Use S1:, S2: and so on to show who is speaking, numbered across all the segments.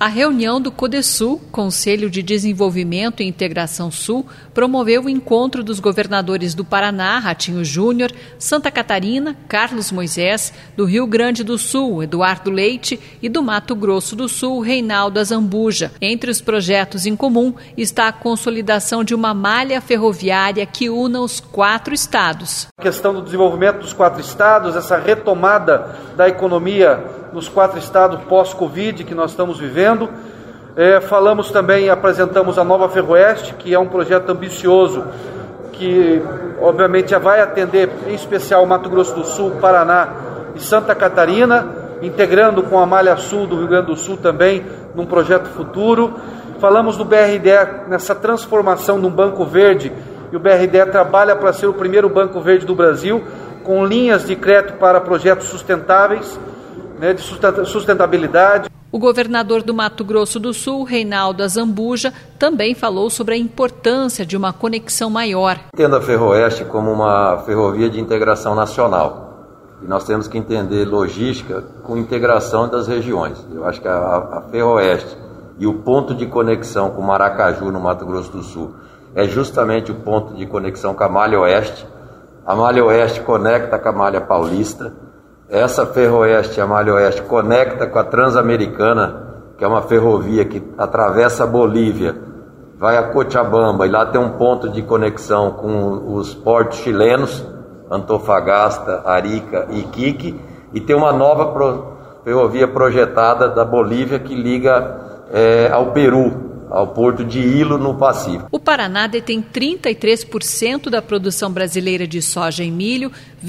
S1: A reunião do CODESUL, Conselho de Desenvolvimento e Integração Sul, promoveu o encontro dos governadores do Paraná, Ratinho Júnior, Santa Catarina, Carlos Moisés, do Rio Grande do Sul, Eduardo Leite, e do Mato Grosso do Sul, Reinaldo Azambuja. Entre os projetos em comum está a consolidação de uma malha ferroviária que una os 4 estados.
S2: A questão do desenvolvimento dos 4 estados, essa retomada da economia nos 4 estados pós-Covid que nós estamos vivendo. Falamos também, apresentamos a Nova Ferroeste, que é um projeto ambicioso, que obviamente já vai atender em especial Mato Grosso do Sul, Paraná e Santa Catarina, integrando com a Malha Sul do Rio Grande do Sul também, num projeto futuro. Falamos do BRDE, nessa transformação de um banco verde, e o BRDE trabalha para ser o primeiro banco verde do Brasil, com linhas de crédito para projetos sustentáveis, de sustentabilidade.
S1: O governador do Mato Grosso do Sul, Reinaldo Azambuja, também falou sobre a importância de uma conexão maior.
S3: Entendo a Ferroeste como uma ferrovia de integração nacional. E nós temos que entender logística com integração das regiões. Eu acho que a Ferroeste e o ponto de conexão com Maracaju, no Mato Grosso do Sul, é justamente o ponto de conexão com a Malha Oeste. A Malha Oeste conecta com a Malha Paulista. Essa Ferroeste, a Malha Oeste, conecta com a Transamericana, que é uma ferrovia que atravessa a Bolívia, vai a Cochabamba, e lá tem um ponto de conexão com os portos chilenos, Antofagasta, Arica e Iquique, e tem uma nova ferrovia projetada da Bolívia que liga ao Peru, ao porto de Ilo, no Pacífico.
S1: O Paraná detém 33% da produção brasileira de soja e milho,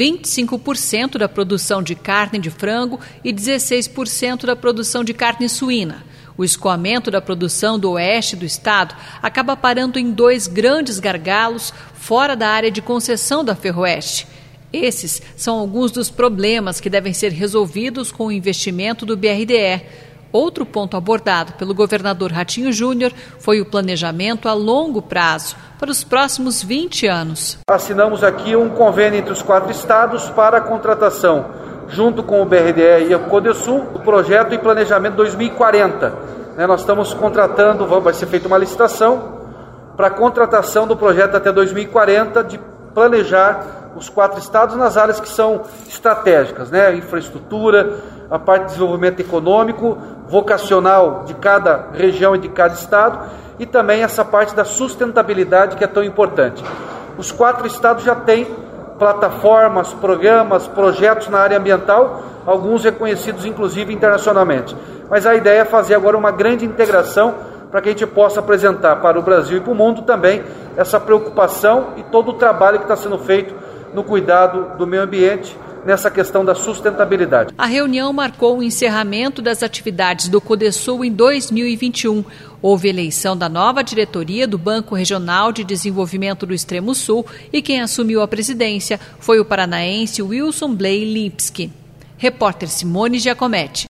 S1: 25% da produção de carne de frango e 16% da produção de carne suína. O escoamento da produção do oeste do estado acaba parando em 2 grandes gargalos fora da área de concessão da Ferroeste. Esses são alguns dos problemas que devem ser resolvidos com o investimento do BRDE. Outro ponto abordado pelo governador Ratinho Júnior foi o planejamento a longo prazo, para os próximos 20 anos.
S2: Assinamos aqui um convênio entre os 4 estados para a contratação, junto com o BRDE e o CODESUL, do projeto e planejamento 2040. Nós estamos contratando, vai ser feita uma licitação para a contratação do projeto até 2040, de planejar os 4 estados nas áreas que são estratégicas, infraestrutura, a parte de desenvolvimento econômico, vocacional de cada região e de cada estado, e também essa parte da sustentabilidade que é tão importante. Os 4 estados já têm plataformas, programas, projetos na área ambiental, alguns reconhecidos inclusive internacionalmente. Mas a ideia é fazer agora uma grande integração para que a gente possa apresentar para o Brasil e para o mundo também essa preocupação e todo o trabalho que está sendo feito no cuidado do meio ambiente, nessa questão da sustentabilidade.
S1: A reunião marcou o encerramento das atividades do CODESUL em 2021. Houve eleição da nova diretoria do Banco Regional de Desenvolvimento do Extremo Sul e quem assumiu a presidência foi o paranaense Wilson Blay Lipski. Repórter Simone Giacometti.